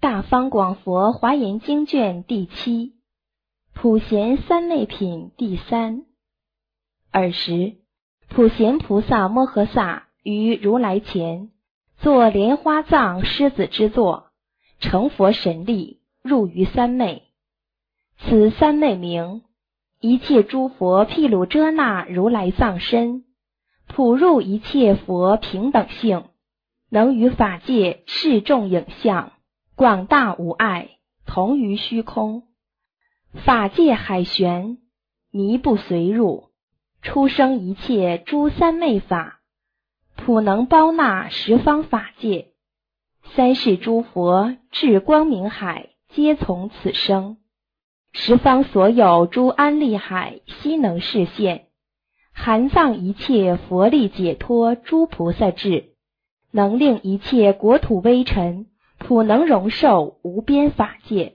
大方广佛华严经卷第7，普贤三昧品第3。20，普贤菩萨摩诃萨于如来前，作莲花藏狮子之座，成佛神力，入于三昧。此三昧名，一切诸佛毗卢遮那如来藏身，普入一切佛平等性，能于法界示众影像，广大无碍，同于虚空。法界海玄，迷不随入，出生一切诸三昧法，普能包纳十方法界。三世诸佛智光明海，皆从此生。十方所有诸安利海，悉能示现，含藏一切佛力解脱诸菩萨智，能令一切国土微尘，普能容受无边法界。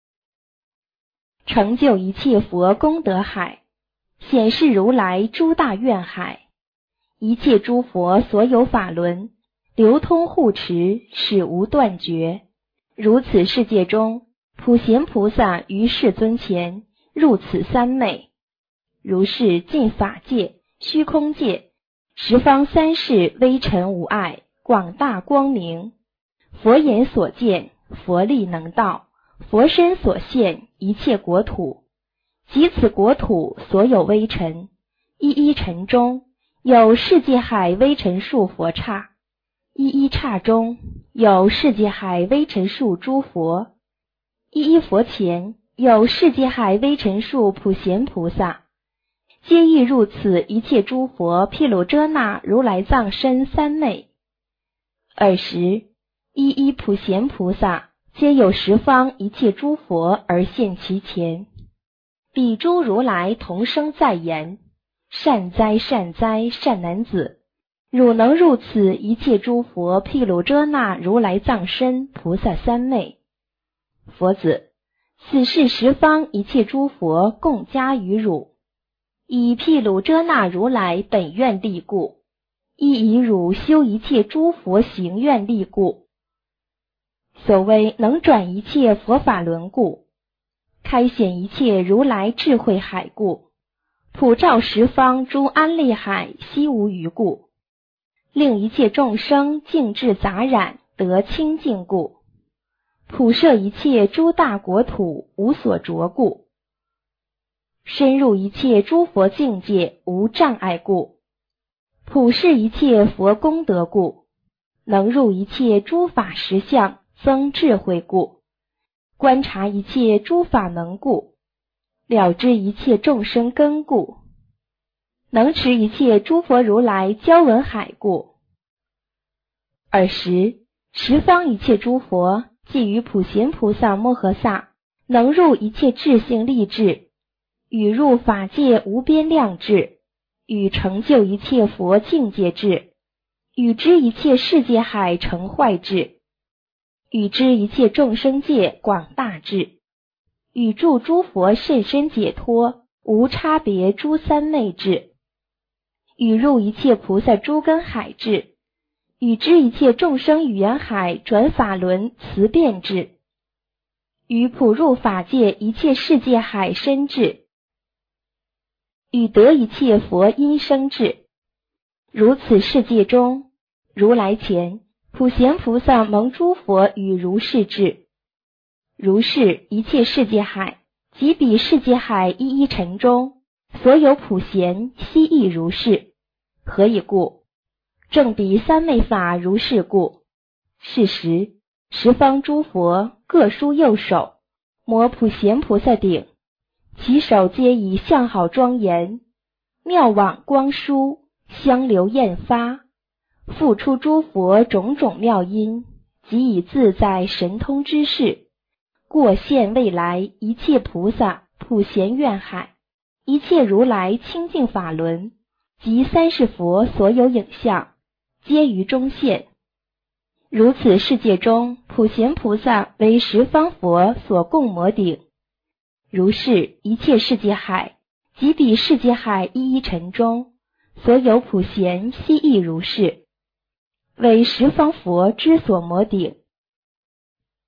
成就一切佛功德海，显示如来诸大愿海，一切诸佛所有法轮，流通护持，始无断绝。如此世界中，普贤菩萨于世尊前，入此三昧。如是尽法界、虚空界，十方三世微尘无碍，广大光明。佛眼所见，佛力能到，佛身所现，一切国土。即此国土所有微尘，一一尘中有世界海微尘数佛刹，一一刹中有世界海微尘数诸佛，一一佛前有世界海微尘数普贤菩萨，皆亦入此一切诸佛毗卢遮那如来藏身三昧。20，一一普贤菩萨，皆有十方一切诸佛而现其前。彼诸如来同声在言：善哉善哉善男子，汝能入此一切诸佛毗卢遮那如来藏身菩萨三昧。佛子，此是十方一切诸佛共加于汝，以毗卢遮那如来本愿力故，亦以汝修一切诸佛行愿力故。所谓能转一切佛法轮故，开显一切如来智慧海故，普照十方诸安利海，悉无余故，令一切众生净至杂染，得清净故，普摄一切诸大国土，无所着故，深入一切诸佛境界，无障碍故，普示一切佛功德故，能入一切诸法实相，增智慧故，观察一切诸法能故，了知一切众生根故，能持一切诸佛如来交闻海故。20，十方一切诸佛即于普贤菩萨摩诃萨，能入一切智性力智，与入法界无边量智，与成就一切佛境界智，与知一切世界海成坏智，与知一切众生界广大智，与助诸佛甚深解脱，无差别诸三昧智，与入一切菩萨诸根海智，与知一切众生语言海转法轮慈辩智，与普入法界一切世界海深智，与得一切佛音声智。如此世界中，如来前普贤菩萨蒙诸佛与如是智。如是一切世界海，即彼世界海一一尘中，所有普贤悉亦如是。何以故？正彼三昧法如是故。是时，十方诸佛各殊右手，摩普贤菩萨顶，其手皆以相好庄严，妙网光殊，香流焰发，复出诸佛种种妙音，即以自在神通之事，过现未来一切菩萨普贤愿海，一切如来清净法轮，及三世佛所有影像，皆于中现。如此世界中，普贤菩萨为十方佛所共摩顶。如是一切世界海，即彼世界海一一尘中，所有普贤悉亦如是，为十方佛之所摩顶。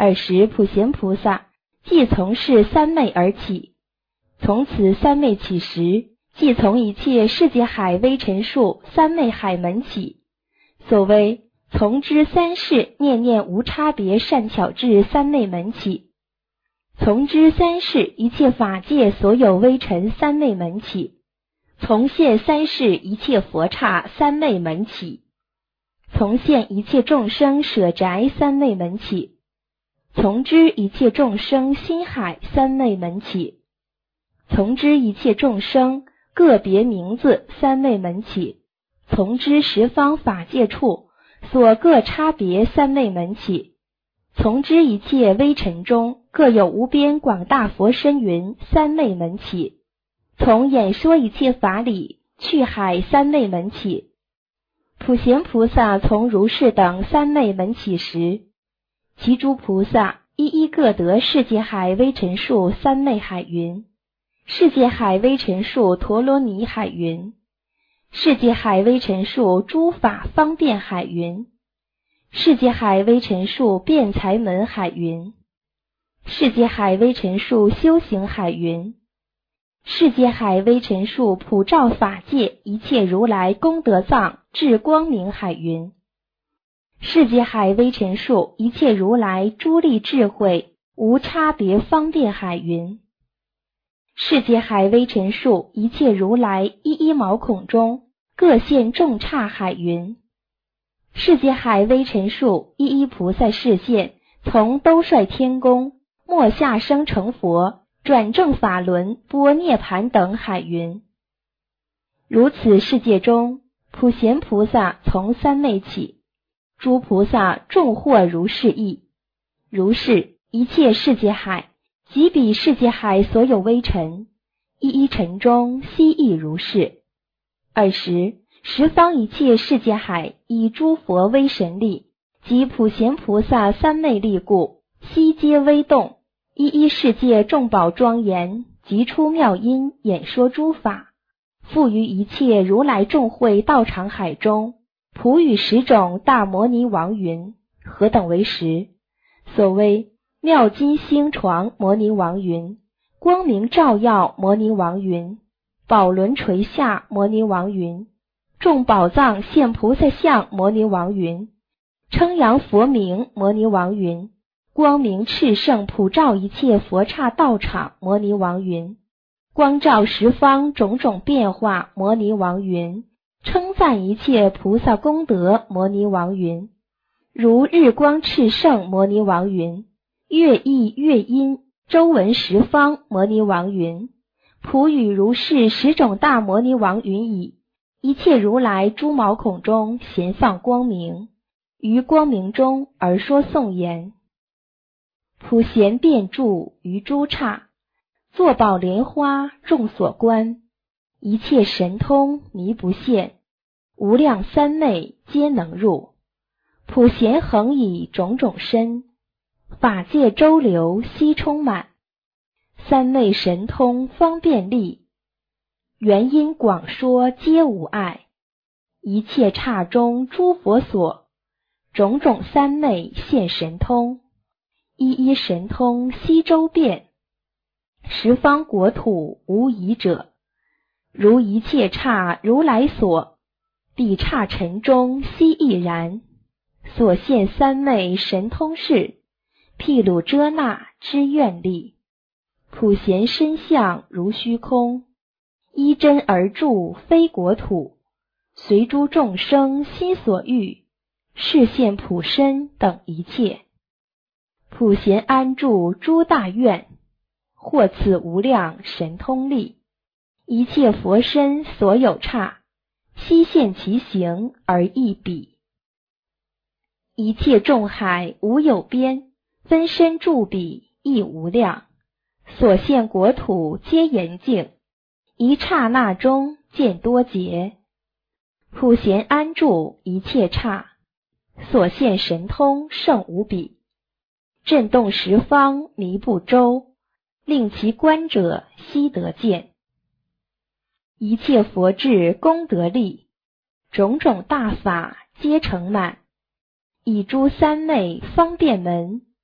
尔时普贤菩萨即从是三昧而起，从此三昧起时，即从一切世界海微尘数三昧海门起。所谓从之三世念念无差别善巧智三昧门起，从之三世一切法界所有微尘三昧门起，从现三世一切佛刹三昧门起，从现一切众生舍宅三昧门起，从之一切众生心海三昧门起，从之一切众生个别名字三昧门起，从之十方法界处所各差别三昧门起，从之一切微尘中各有无边广大佛身云三昧门起，从演说一切法理去海三昧门起。普贤菩萨从如是等三昧门起时，其诸菩萨一一各得世界海微尘数三昧海云，世界海微尘数陀罗尼海云，世界海微尘数诸法方便海云，世界海微尘数辩才门海云，世界海微尘数修行海云，世界海微尘数普照法界一切如来功德藏智光明海云，世界海微尘数一切如来诸力智慧无差别方便海云，世界海微尘数一切如来一一毛孔中各现众刹海云，世界海微尘数一一菩萨示现从兜率天宫末下生成佛转正法轮般涅盘等海云。如此世界中，普贤菩萨从三昧起，诸菩萨众获如是意。如是一切世界海及彼世界海所有微尘，一一尘中悉亦如是。尔时十方一切世界海以诸佛威神力及普贤菩萨三昧力故，悉皆微动，一一世界众宝庄严，即出妙音演说诸法，复于一切如来众会道场海中，普语10种大摩尼王云。何等为10？所谓妙金星床摩尼王云，光明照耀摩尼王云，宝轮垂下摩尼王云，众宝藏现菩萨相摩尼王云，称扬佛名摩尼王云，光明炽盛普照一切佛刹道场摩尼王云，光照十方种种变化摩尼王云，称赞一切菩萨功德摩尼王云，如日光炽盛摩尼王云，乐意乐音周闻十方摩尼王云，普语如是10种大摩尼王云已，一切如来诸毛孔中咸放光明，于光明中而说颂言。普贤遍住于诸刹，坐宝莲花众所观，一切神通弥不现，无量三昧皆能入。普贤恒以种种身，法界周流悉充满，三昧神通方便力，原因广说皆无碍，一切刹中诸佛所，种种三昧现神通，一一神通悉周遍，十方国土无疑者，如一切刹如来所，彼刹尘中悉亦然，所现三昧神通事，毗卢遮那之愿力，普贤身相如虚空，依真而住非国土，随诸众生心所欲，示现普身等一切。普贤安住诸大愿，获此无量神通力，一切佛身所有刹，悉现其形而异彼。一切众海无有边，分身住彼亦无量，所现国土皆严净，一刹那中见多劫。普贤安住一切刹，所现神通胜无比，震动十方弥不周，令其观者悉得见。一切佛智功德力，种种大法皆成满，以诸三昧方便门，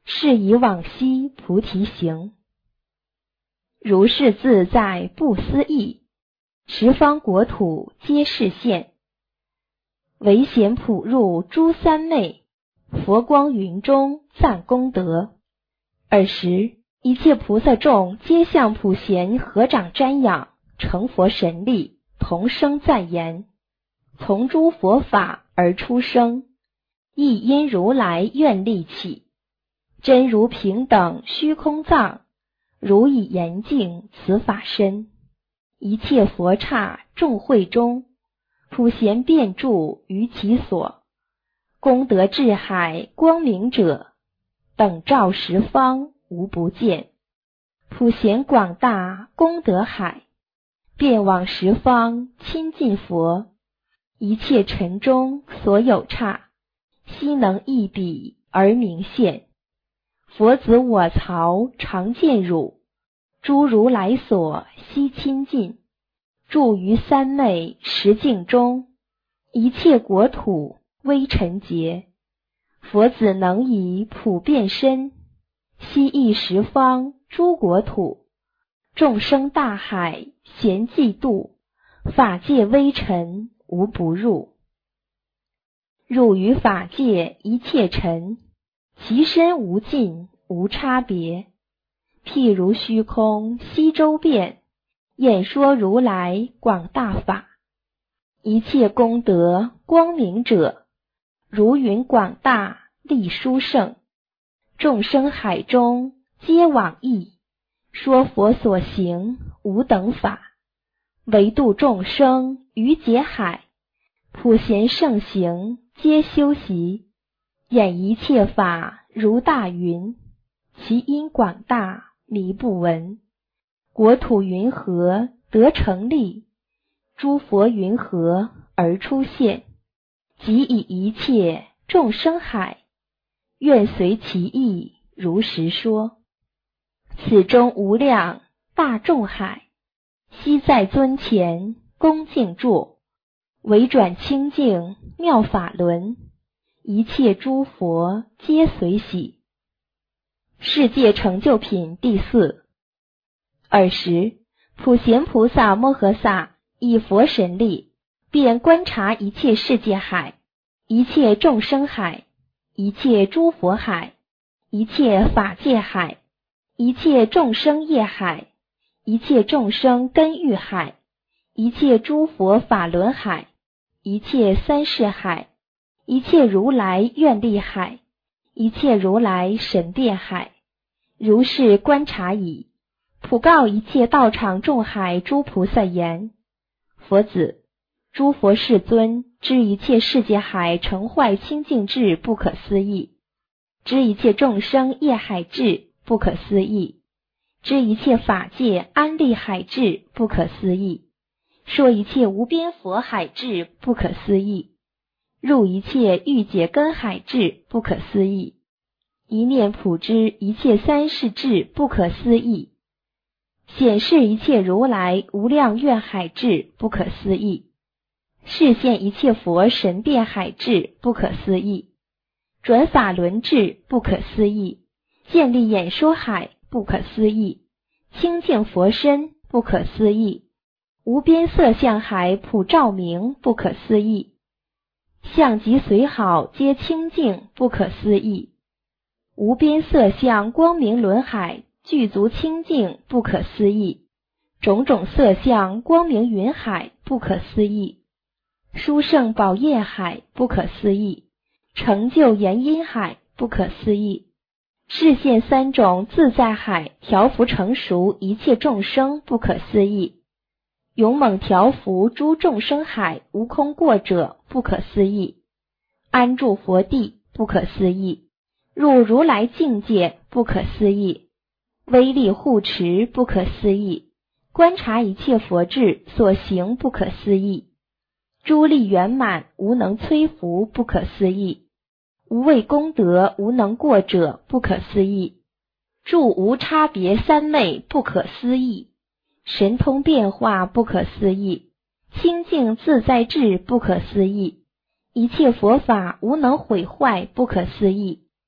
是以往昔菩提行。如是自在不思议，十方国土皆是现。唯贤普入诸三昧，佛光云中赞功德。尔时一切菩萨众皆向普贤合掌瞻仰，成佛神力，同声赞言：从诸佛法而出生，亦因如来愿力起。真如平等虚空藏，如以严净此法身。一切佛刹众会中，普贤遍住于其所。功德智海光明者，等照十方无不见。普贤广大功德海，遍往十方亲近佛。一切尘中所有刹，悉能一笔而明现。佛子我曹常见汝，诸如来所悉亲近。住于三昧十境中，一切国土微尘劫。佛子能以普遍身，悉益十方诸国土。众生大海咸济度，法界微尘无不入。入于法界一切尘，其身无尽无差别。譬如虚空悉周遍，演说如来广大法。一切功德光明者，如云广大力殊胜。众生海中皆往诣，说佛所行无等法。唯度众生于劫海，普贤圣行皆修习。演一切法如大云，其因广大弥不闻。国土云何得成立？诸佛云何而出现？即以一切众生海，愿随其意如实说。此中无量大众海，悉在尊前恭敬住，唯转清净妙法轮。一切诸佛皆随喜。世界成就品第四。尔时普贤菩萨摩诃萨以佛神力，便观察一切世界海，一切众生海，一切诸佛海，一切法界海，一切众生业海，一切众生根欲海，一切诸佛法轮海，一切三世海，一切如来愿力海，一切如来神变海。如是观察已，普告一切道场众海诸菩萨言：佛子，诸佛世尊知一切世界海成坏清净智不可思议，知一切众生业海智不可思议，知一切法界安立海智不可思议，说一切无边佛海智不可思议，入一切欲解根海智不可思议，一念普知一切三世智不可思议，显示一切如来无量愿海智不可思议，示现一切佛神变海智不可思议，转法轮智不可思议，建立演说海不可思议，清净佛身不可思议，无边色相海普照明不可思议，相及随好皆清净不可思议，无边色相光明轮海具足清净不可思议，种种色相光明云海不可思议，殊胜宝业海不可思议，成就言音海不可思议，示现三种自在海调伏成熟一切众生不可思议，勇猛调伏诸众生海无空过者不可思议，安住佛地不可思议，入如来境界不可思议，威力护持不可思议，观察一切佛智所行不可思议，诸力圆满无能摧伏不可思议，无畏功德无能过者不可思议，住无差别三昧不可思议，神通变化不可思议，清净自在智不可思议，一切佛法无能毁坏不可思议，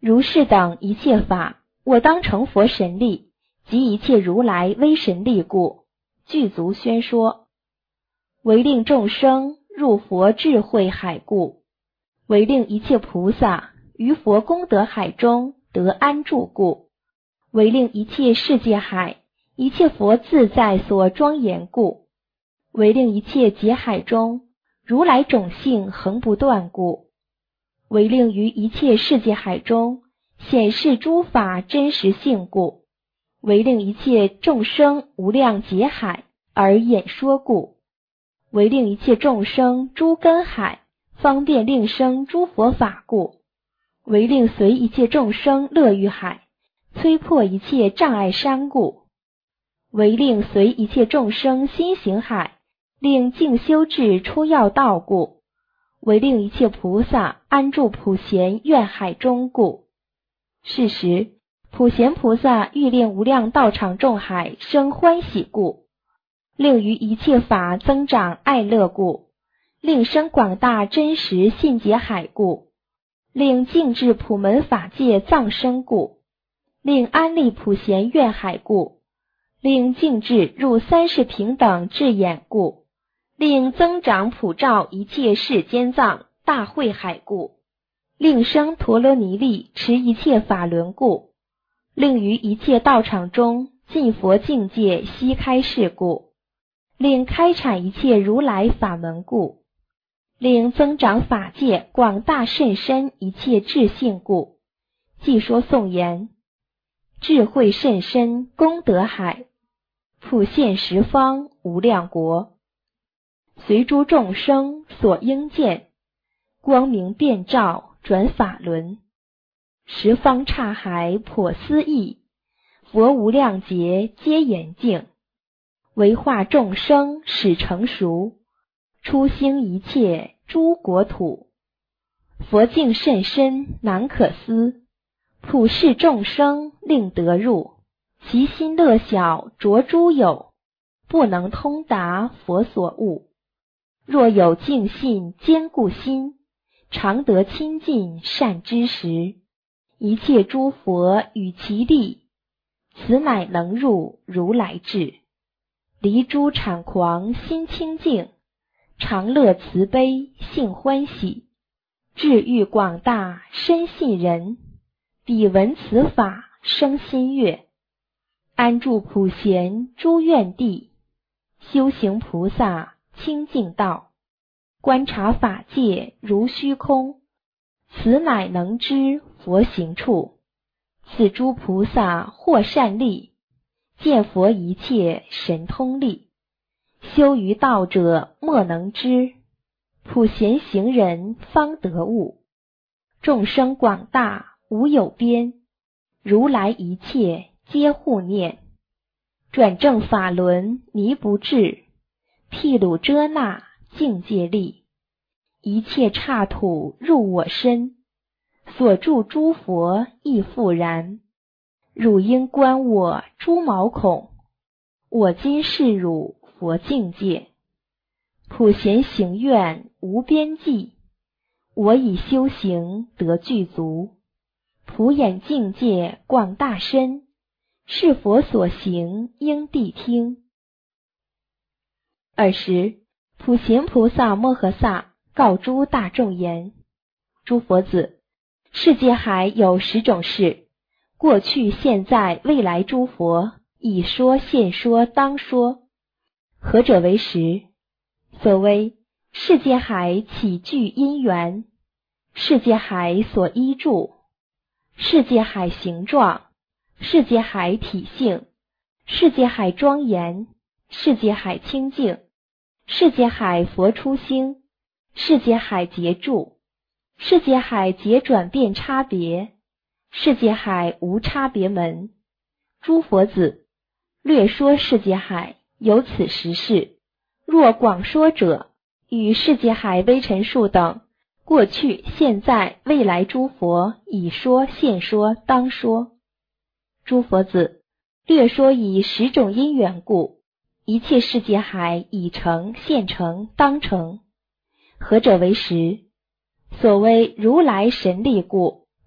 如是等一切法，我当成佛神力，及一切如来威神力故，具足宣说。为令众生入佛智慧海故，为令一切菩萨于佛功德海中得安住故，为令一切世界海一切佛自在所庄严故，为令一切劫海中如来种性恒不断故，为令于一切世界海中显示诸法真实性故，为令一切众生无量劫海而演说故，为令一切众生诸根海方便令生诸佛法故，为令随一切众生乐欲海摧破一切障碍山故，为令随一切众生心行海令净修至出要道故，为令一切菩萨安住普贤愿海中故。是时普贤菩萨欲令无量道场众海生欢喜故，令于一切法增长爱乐故，令生广大真实信解海故，令净至普门法界藏生故，令安立普贤愿海故，令净至入三世平等智眼故，令增长普照一切世间藏大慧海故，令生陀罗尼力持一切法轮故，令于一切道场中尽佛境界悉开示故，令开阐一切如来法门故，令增长法界广大甚深一切智性故，既说颂言：智慧甚深功德海，普现十方无量国，随诸众生所应见，光明遍照转法轮，十方刹海颇思议，佛无量劫皆严净，为化众生使成熟，出兴一切诸国土，佛境甚深难可思，普世众生令得入，其心乐小着诸有，不能通达佛所悟。若有净信坚固心，常得亲近善知识，一切诸佛与其力，此乃能入如来智。离诸谄狂心清净，常乐慈悲性欢喜，智欲广大深信人，彼闻此法生心悦，安住普贤诸愿地，修行菩萨清净道，观察法界如虚空，此乃能知佛行处。此诸菩萨获善利，见佛一切神通力，修于道者莫能知，普贤行人方得悟。众生广大无有边，如来一切皆护念，转正法轮迷不至，毗卢遮那境界力，一切刹土入我身，所住诸佛亦复然。汝应观我诸毛孔，我今示汝佛境界，普贤行愿无边际，我以修行得具足，普眼境界广大深，是佛所行应谛听。尔时普贤菩萨摩诃萨告诸大众言：诸佛子，世界海有10种事，过去现在未来诸佛已说现说当说。何者为实？所谓世界海起具因缘，世界海所依住，世界海形状，世界海体性，世界海庄严，世界海清净，世界海佛出兴，世界海结住，世界海结转变差别，世界海无差别门。诸佛子，略说世界海有此10事，若广说者，与世界海微尘数等，过去现在未来诸佛已说现说当说。诸佛子，略说以10种因缘故，一切世界海已成现成当成。何者为实？所谓如来神力故，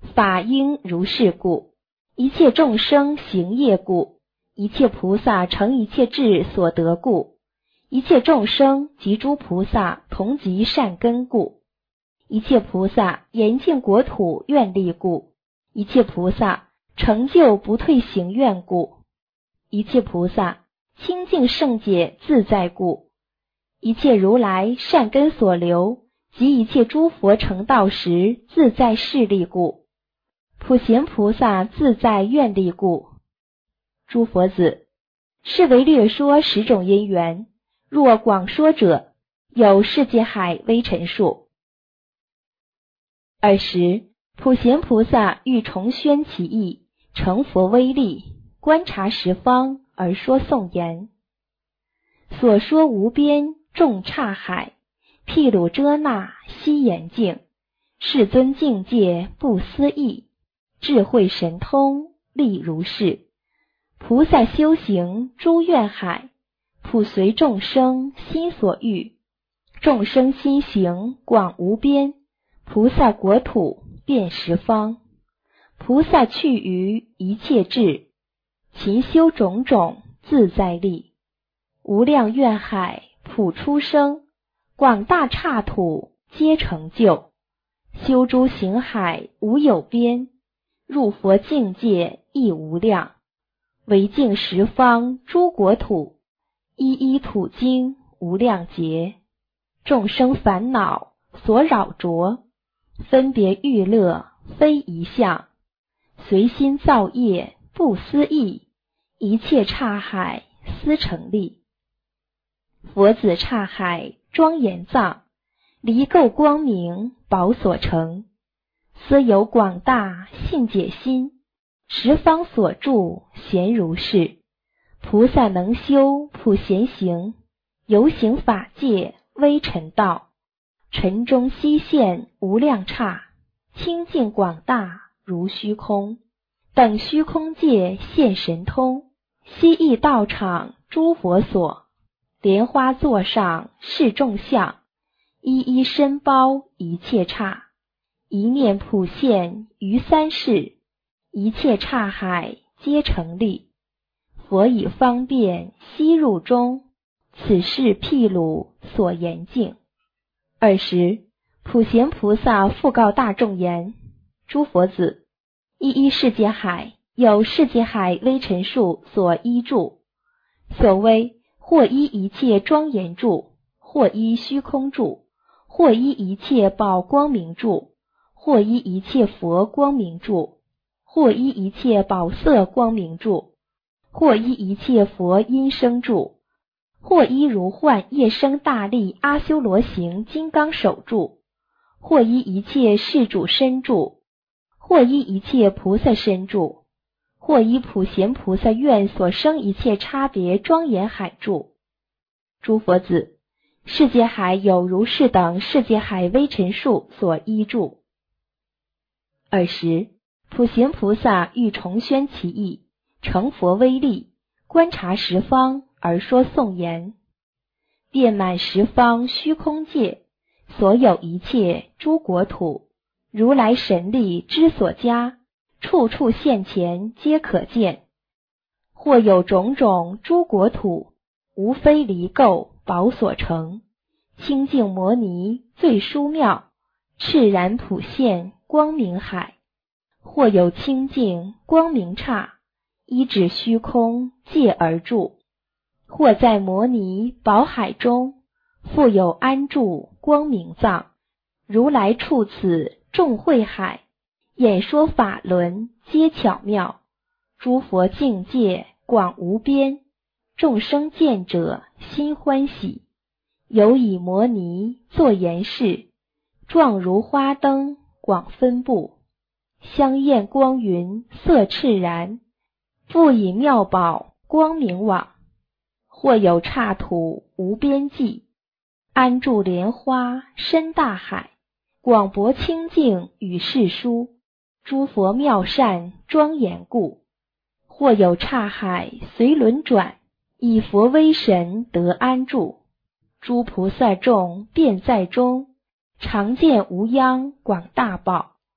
法应如是故，一切众生行业故，一切菩萨成一切智所得故，一切众生及诸菩萨同集善根故，一切菩萨严净国土愿力故，一切菩萨成就不退行愿故，一切菩萨清净圣解自在故，一切如来善根所留及一切诸佛成道时自在势力故，普贤菩萨自在愿力故。诸佛子，是为略说10种因缘，若广说者，有世界海微尘数。20. 普贤菩萨欲重宣其意，成佛威力，观察十方而说颂言。所说无边众刹海，毗卢遮那悉严净，世尊境界不思议，智慧神通力如是。菩萨修行诸愿海，普随众生心所欲，众生心行广无边，菩萨国土遍十方。菩萨去于一切智，勤修种种自在力，无量愿海普出生，广大刹土皆成就，修诸行海无有边，入佛境界亦无量，为净十方诸国土，一一土经无量劫，众生烦恼所扰着，分别欲乐非一相，随心造业不思议，一切刹海思成立。佛子刹海庄严藏，离垢光明宝所成，思有广大信解心，十方所住贤如是。菩萨能修普贤行，游行法界微尘道，尘中悉现无量刹，清净广大如虚空，等虚空界现神通，悉意道场诸佛所，莲花座上是众相，一一身包一切刹，一念普现于三世，一切刹海皆成立。佛以方便悉入中，此是毗卢所严净。20. 普贤菩萨复告大众言：诸佛子，一一世界海有世界海微尘数所依住，所谓或依一切庄严住，或依虚空住，或依一切宝光明住，或依一切佛光明住，或依一切宝色光明住，或依一切佛音声住，或依如幻夜生大力阿修罗行金刚手住，或依一切世主身住，或依一切菩萨身住，或依普贤菩萨愿所生一切差别庄严海住。诸佛子，世界海有如是等世界海微尘数所依住。20. 普贤菩萨欲重宣其意，成佛威力，观察十方而说颂言。遍满十方虚空界，所有一切诸国土，如来神力之所加，处处现前皆可见。或有种种诸国土，无非离垢宝所成，清净摩尼最殊妙，赤然普现光明海。或有清净光明刹，依止虚空界而住。或在摩尼宝海中，复有安住光明藏，如来处此众慧海，演说法轮皆巧妙，诸佛境界广无边，众生见者心欢喜。有以摩尼作言饰，状如花灯广分布，香焰光云色赤然，复以妙宝光明网。或有刹土无边际，安住莲花深大海，广博清净与世殊，诸佛妙善庄严故。或有刹海随轮转，以佛威神得安住，诸菩萨众便在中，常见无央广大宝。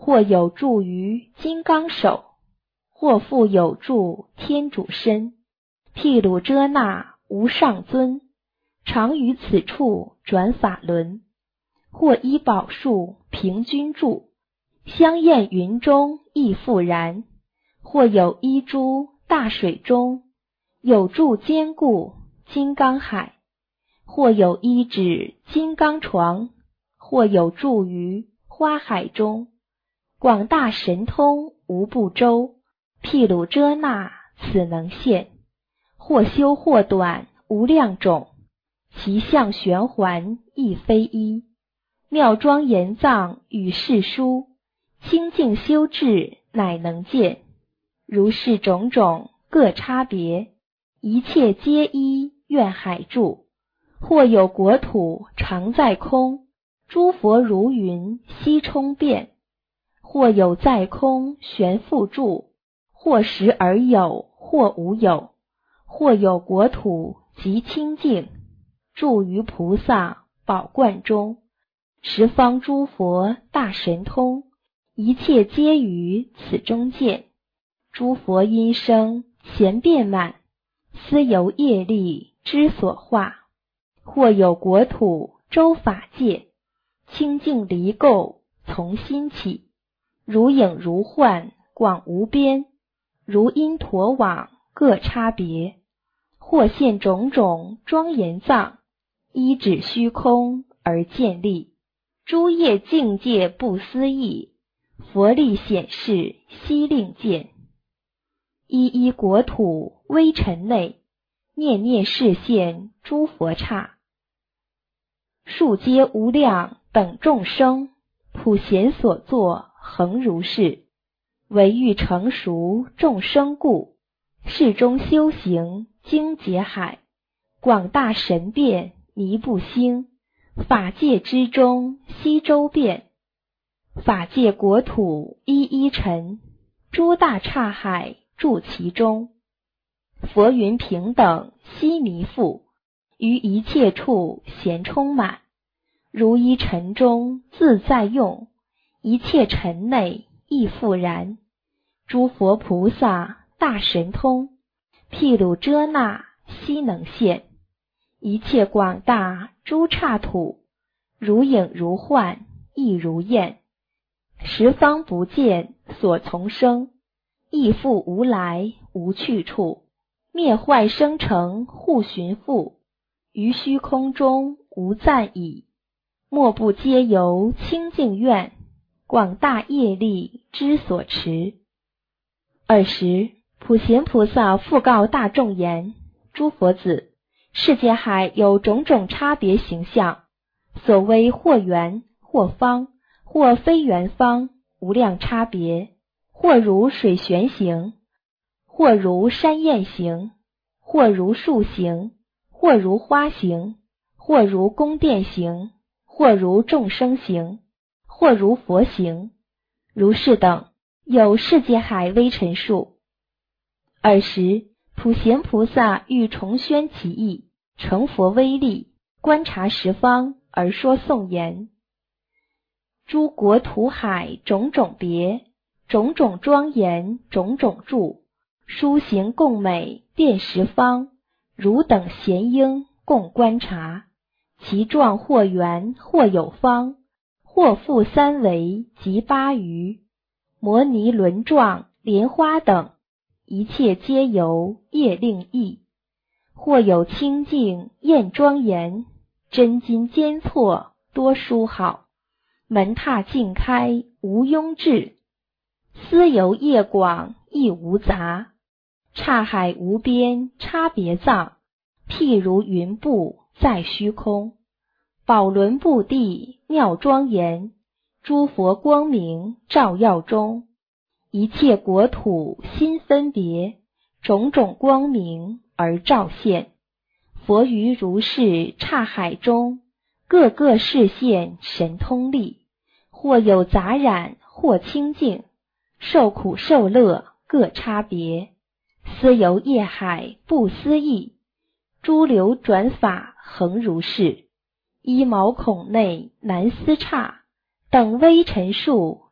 或有住于金刚手，或复有住天主身，毗卢遮那无上尊，常于此处转法轮，或依宝树平均住，香焰云中亦复然，或有依诸大水中，有住坚固金刚海，或有依止金刚床，或有住于花海中，广大神通无不周，毗卢遮那此能现，或修或短无量种，其相玄环亦非一，妙庄严藏与世殊，清净修治乃能见，如是种种各差别，一切皆依愿海住，或有国土常在空，诸佛如云悉充遍，或有在空悬复住，或实而有，或无有，或有国土极清净，住于菩萨宝冠中，十方诸佛大神通，一切皆于此中见，诸佛音声前遍满，斯由业力之所化，或有国土周法界，清净离垢从心起，如影如幻广无边，如因陀网各差别，或现种种庄严藏，依止虚空而建立，诸业境界不思议，佛力显示悉令见，一一国土微尘内，念念示现诸佛刹，数皆无量等众生，普贤所作恒如是，唯欲成熟众生故，世中修行经解海，广大神变弥不兴，法界之中悉周遍，法界国土一一尘，诸大刹海住其中，佛云平等悉弥覆，于一切处咸充满，如一尘中自在用，一切尘内亦复然，诸佛菩萨大神通，毗卢遮那悉能现，一切广大诸刹土，如影如幻亦如焰，十方不见所从生，亦复无来无去处，灭坏生成互寻复，于虚空中无暂已，莫不皆由清净愿，广大业力之所持。20普贤菩萨复告大众言：诸佛子，世界海有种种差别形象，所谓或圆或方或非圆方，无量差别，或如水旋形，或如山焰形，或如树形，或如花形，或如宫殿形，或如众生形，或如佛形，如是等有世界海微尘数。20普贤菩萨欲重宣其意，成佛威力，观察十方而说颂言：诸国土海种种别，种种庄严种种住，殊行共美遍十方，汝等贤应共观察，其状或圆或有方，或复三维及八余，摩尼轮状莲花等，一切皆由业令意，或有清净艳庄严，真金坚错多殊好，门踏尽开无庸置，斯由业广亦无杂，刹海无边差别藏，譬如云布在虚空，宝轮布地妙庄严，诸佛光明照耀中，一切国土心分别，种种光明而照现，佛于如是刹海中，各个示现神通力，或有杂染或清净，受苦受乐各差别，斯由业海不思议，诸流转法恒如是，一毛孔内难思刹，等微尘数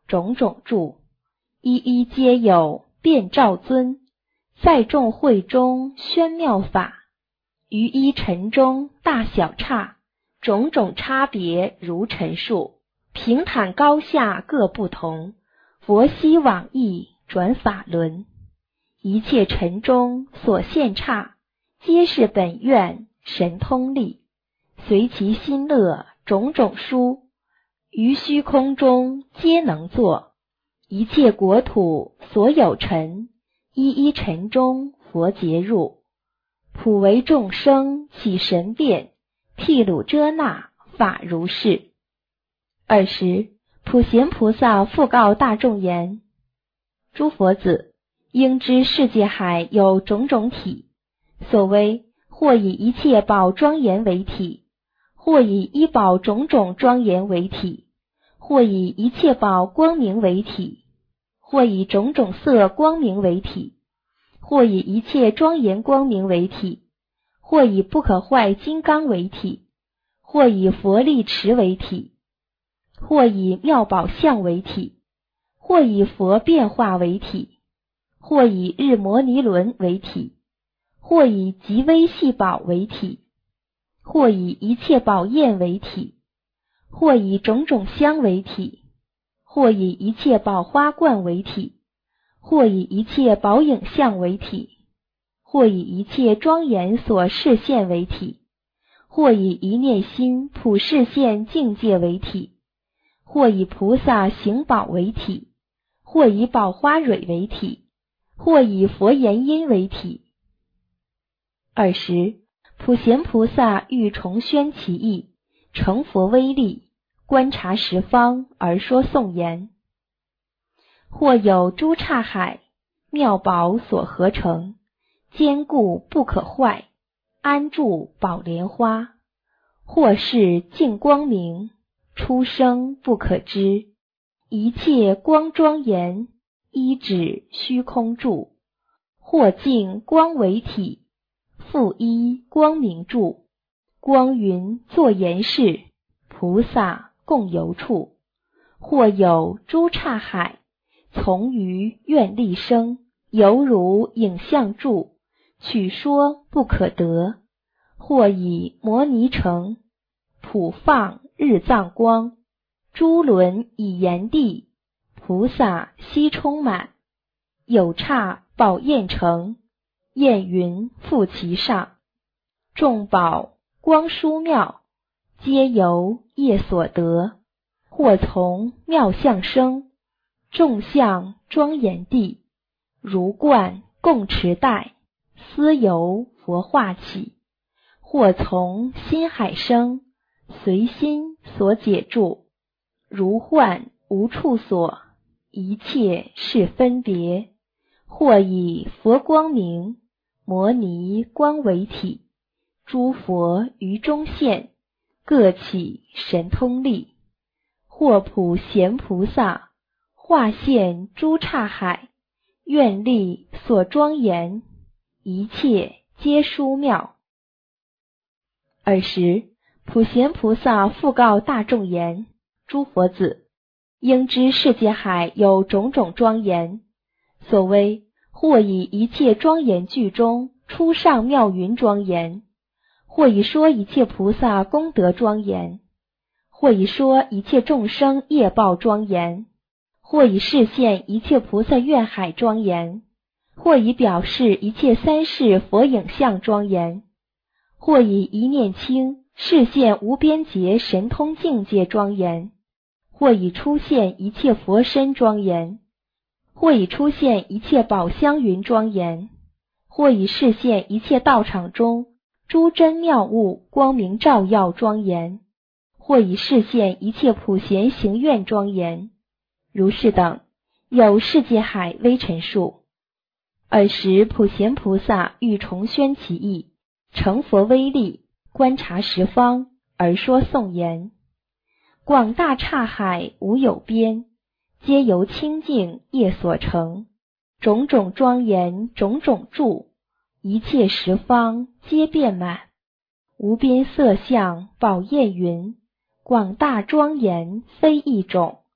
种种住，一一皆有遍照尊，在众会中宣妙法，于一尘中大小差，种种差别如陈述，平坦高下各不同，佛悉往诣转法轮，一切尘中所现差，皆是本愿神通力，随其心乐种种殊，于虚空中皆能作，一切国土所有尘，一一尘中佛劫入，普为众生起神变，譬汝遮那法如是。20普贤菩萨复告大众言：诸佛子，应知世界海有种种体，所谓或以一切宝庄严为体，或以一宝种种庄严为体，或以一切宝光明为体，或以种种色光明为体，或以一切庄严光明为体，或以不可坏金刚为体，或以佛力持为体，或以妙宝相为体，或以佛变化为体，或以日摩尼轮为体，或以极微细宝为体，或以一切宝焰为体，或以种种香为体，或以一切宝花冠为体，或以一切宝影像为体，或以一切庄严所示现为体，或以一念心普示现境界为体，或以菩萨行宝为体，或以宝花蕊为体，或以佛言音为体。20普贤菩萨欲重宣其意，成佛威力，观察十方而说颂言：或有诸刹海，妙宝所合成，坚固不可坏，安住宝莲花，或是净光明，出生不可知，一切光庄严，依止虚空住，或净光为体，复依光明住，光云作言事，菩萨共游处，或有诸刹海，从于愿力生，犹如影像住，取说不可得，或以摩尼城，普放日藏光，诸轮以炎地，菩萨悉充满，有刹宝焰城，焰云覆其上，众宝光殊妙，皆由业所得，或从妙相生，众相庄严地，如冠共持带，思由佛化起，或从心海生，随心所解住，如幻无处所，一切是分别，或以佛光明，摩尼光为体，诸佛于中现，各起神通力，或普贤菩萨化现诸刹海，愿力所庄严，一切皆殊妙。20普贤菩萨复告大众言：诸佛子，应知世界海有种种庄严，所谓或以一切庄严具中出上妙云庄严，或以说一切菩萨功德庄严，或以说一切众生业报庄严，或以示现一切菩萨愿海庄严，或以表示一切三世佛影像庄严，或以一念轻示现无边劫神通境界庄严，或以出现一切佛身庄严，或以出现一切宝香云庄严，或以示现一切道场中诸真妙物光明照耀庄严，或以示现一切普贤行愿庄严，如是等，有世界海微陈述。20普贤菩萨欲重宣其意，成佛威力，观察十方而说颂言：广大刹海无有边，皆由清净业所成，种种庄严种种住，一切十方皆遍满，无边色相宝焰云，广大庄严非一种，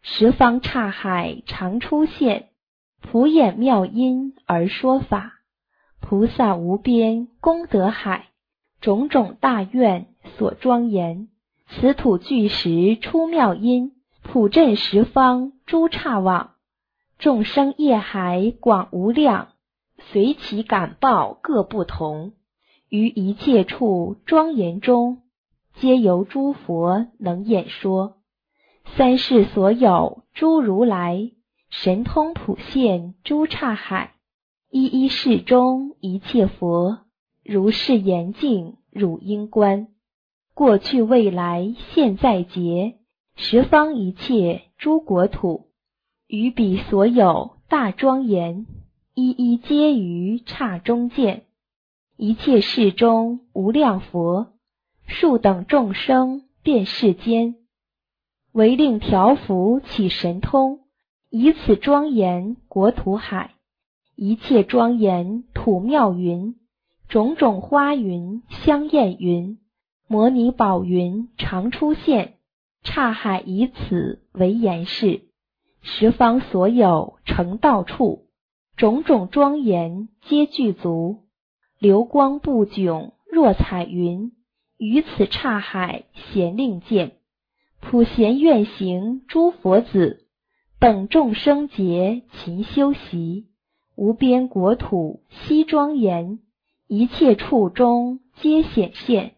十方刹海常出现，普演妙音而说法。菩萨无边功德海，种种大愿所庄严。此土具实出妙音，普振十方诸刹网。众生业海广无量，随其感报各不同。于一切处庄严中，皆由诸佛能演说。三世所有诸如来，神通普现诸刹海。一一世中一切佛，如是严净汝应观。过去未来现在劫，十方一切诸国土，于彼所有大庄严，一一皆于刹中见。一切世中无量佛，数等众生遍世间，唯令调伏起神通，以此庄严国土海。一切庄严土妙云，种种花云香艳云，摩尼宝云常出现。刹海以此为言示，十方所有成道处，种种庄严皆具足。流光不迥若彩云，于此刹海咸令见。普贤愿行诸佛子，等众生劫勤修习。无边国土悉庄严，一切处中皆显现。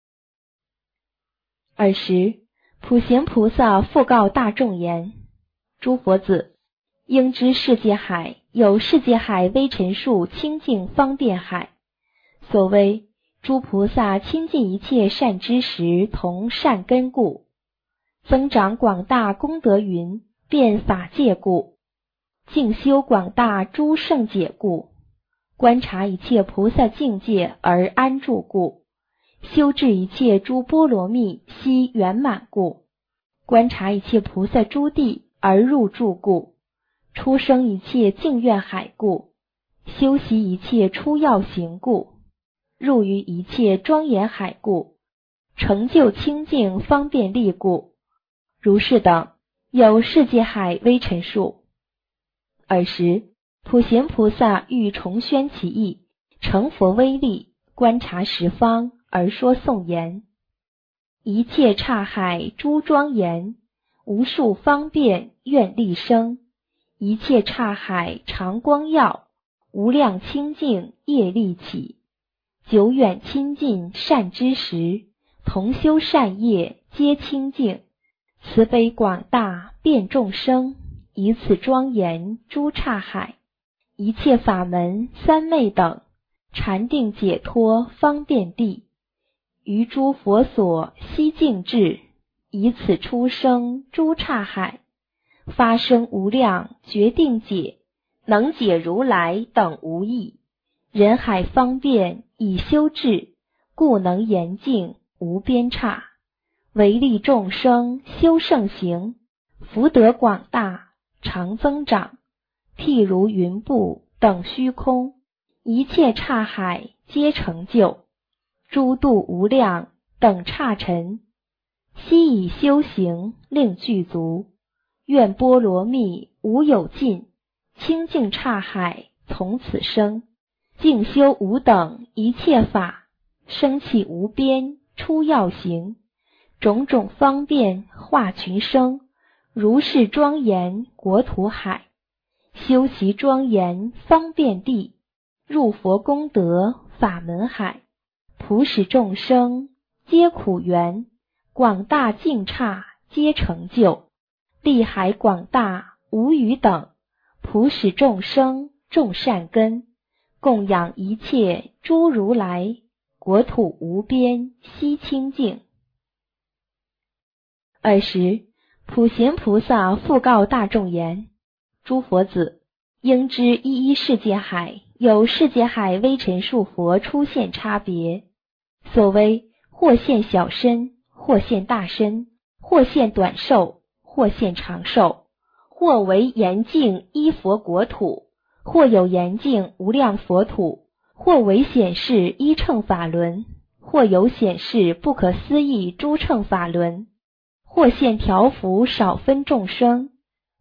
尔时，普贤菩萨复告大众言：诸佛子，应知世界海有世界海微尘数清净方便海。所谓诸菩萨亲近一切善知识同善根故，增长广大功德云遍法界故，净修广大诸圣解故，观察一切菩萨境界而安住故，修治一切诸波罗蜜悉圆满故，观察一切菩萨诸地而入住故，出生一切净愿海故，修习一切出要行故，入于一切庄严海故，成就清净方便力故，如是等有世界海微尘数。尔时，普贤菩萨欲重宣其意，成佛威力，观察十方而说颂言：一切刹海诸庄严，无数方便愿力生。一切刹海常光耀，无量清净业力起。久远亲近善知识，同修善业皆清净。慈悲广大遍众生，以此庄严诸刹海。一切法门三昧等，禅定解脱方便地。于诸佛所悉净智，以此出生诸刹海。发生无量决定解，能解如来等无异。人海方便以修治，故能严净无边刹。唯利众生修圣行，福德广大常增长。譬如云布等虚空，一切刹海皆成就。诸度无量等刹尘，悉以修行令具足。愿波罗蜜无有尽，清净刹海从此生。净修无等一切法，生起无边出要行。种种方便化群生，如是庄严国土海。修习庄严方便地，入佛功德法门海。普使众生皆苦缘，广大净刹皆成就。利海广大无余等，普使众生种善根，供养一切诸如来。国土无边悉清净。尔时，普贤菩萨复告大众言：诸佛子，应知一一世界海有世界海微尘数佛出现差别。所谓或现小身，或现大身，或现短寿，或现长寿，或为严净一佛国土，或有严净无量佛土，或为显示一乘法轮，或有显示不可思议诸乘法轮，或现调伏少分众生，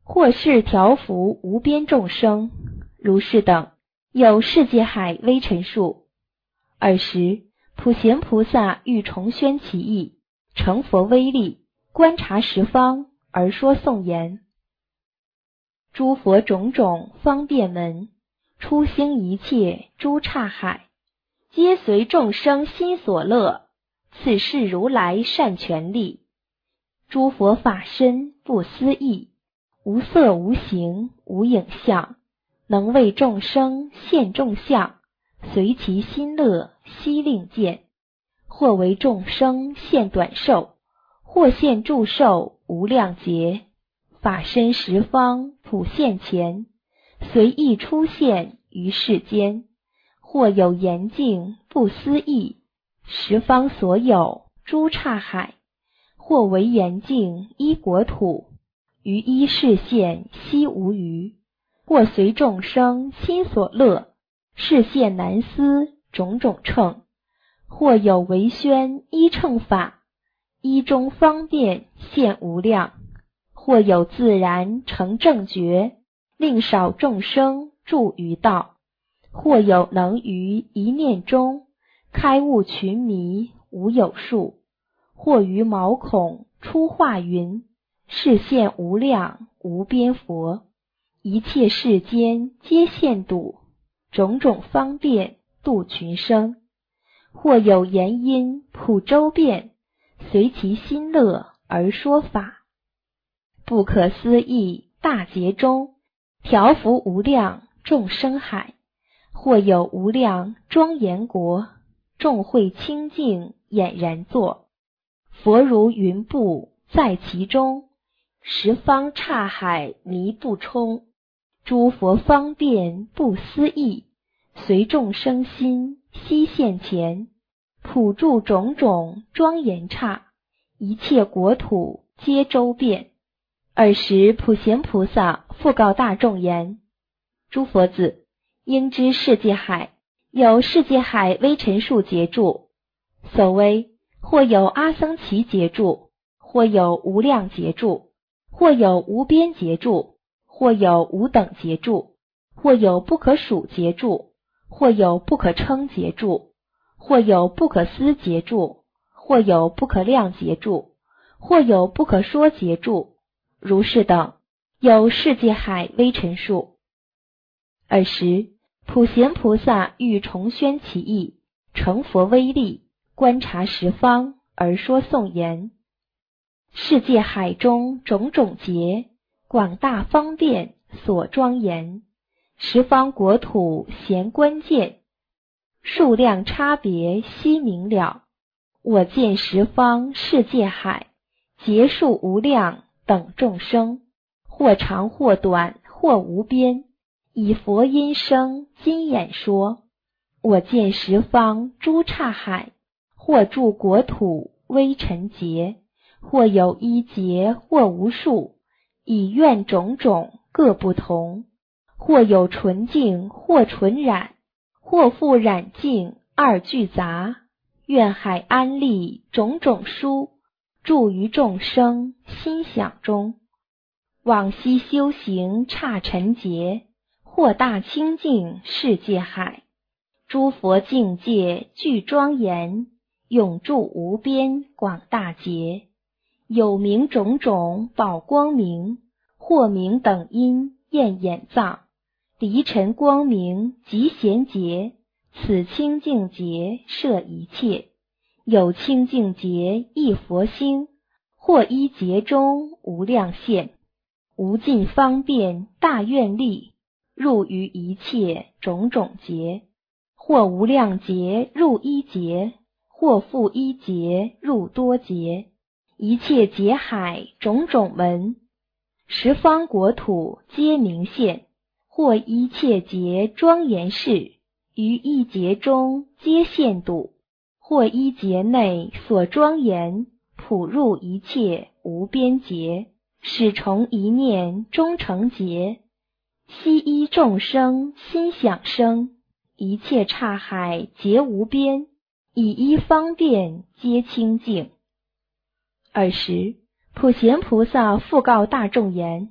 或是调伏无边众生，如是等，有世界海微尘数。尔时，普贤菩萨欲重宣其意，成佛威力，观察十方，而说颂言：诸佛种种方便门，出兴一切诸刹海，皆随众生心所乐，此是如来善权力。诸佛法身不思议，无色无形无影像，能为众生现众相，随其心乐悉令见。或为众生现短寿，或现住寿无量劫，法身十方普现前，随意出现于世间。或有严净不思议，十方所有诸刹海，或为严净一国土，于一世现悉无余。或随众生心所乐，示现难思种种乘。或有为宣一乘法，一中方便现无量。或有自然成正觉，令少众生住于道。或有能于一念中，开悟群迷无有数。或于毛孔出化云，示现无量无边佛。一切世间皆现度，种种方便度群生。或有言音普周遍，随其心乐而说法。不可思议大劫中，调伏无量众生海。或有无量庄严国，众会清净俨然坐。佛如云布在其中，十方刹海迷不充。诸佛方便不思议，随众生心悉现前。普住种种庄严刹，一切国土皆周遍。尔时普贤菩萨复告大众言：诸佛子，应知世界海有世界海微尘数劫住，所谓或有阿僧祇劫住，或有无量劫住，或有无边劫住，或有无等劫住，或有不可数劫住，或有不可称劫住，或有不可思劫住，或有不可量劫住，或有不可说劫住，如是等，有世界海微尘数。尔时，普贤菩萨欲重宣其意，成佛威力，观察十方，而说颂言：世界海中种种劫，广大方便所庄严，十方国土咸关键，数量差别悉明了。我见十方世界海，劫数无量等众生，或长或短或无边，以佛音声今演说。我见十方诸刹海，或住国土微尘劫，或有一劫或无数，以愿种种各不同。或有纯净或纯染，或复染净二俱杂。愿海安立种种殊，住于众生心想中。往昔修行刹尘劫，或大清净世界海。诸佛境界具庄严，永住无边广大劫。有名种种宝光明，或名等因焰眼藏。离尘光明极贤劫，此清净劫摄一切。有清净劫一佛星，或一劫中无量现。无尽方便大愿力，入于一切种种劫。或无量劫入一劫，或复一劫入多劫。一切劫海种种门，十方国土皆明现。或一切劫庄严事，于一劫中皆现度。或一劫内所庄严，普入一切无边劫，始从一念终成劫。悉依众生心想生，一切刹海皆无边，以一方便皆清净。尔时，普贤菩萨复告大众言：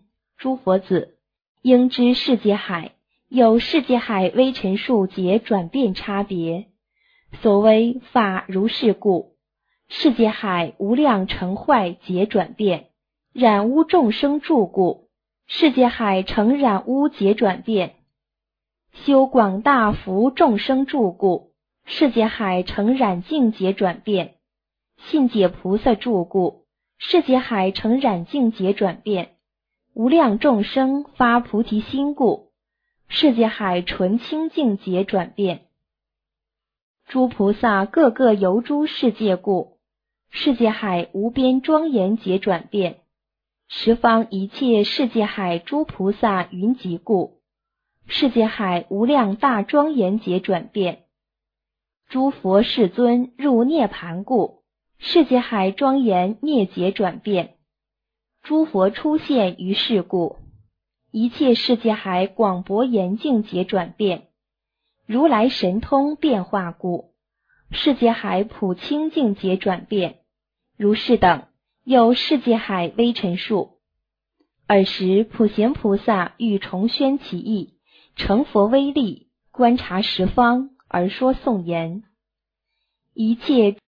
诸佛子，应知世界海有世界海微尘数劫转变差别。所谓法如是故，世界海无量成坏劫转变，染污众生住故，世界海成染污劫转变。修广大福众生住故，世界海成染净劫转变。信解菩萨住故，世界海成染净劫转变。无量众生发菩提心故，世界海纯清净劫转变。诸菩萨个个游诸世界故，世界海无边庄严劫转变。十方一切世界海诸菩萨云集故，世界海无量大庄严劫转变。诸佛世尊入涅盘故，世界海庄严灭劫转变。诸佛出现于世故，一切世界海广博严净劫转变。如来神通变化故，世界海普清净劫转变。如是等有世界海微尘数。尔时普贤菩萨欲重宣其意，成佛威力，观察十方而说颂言：一切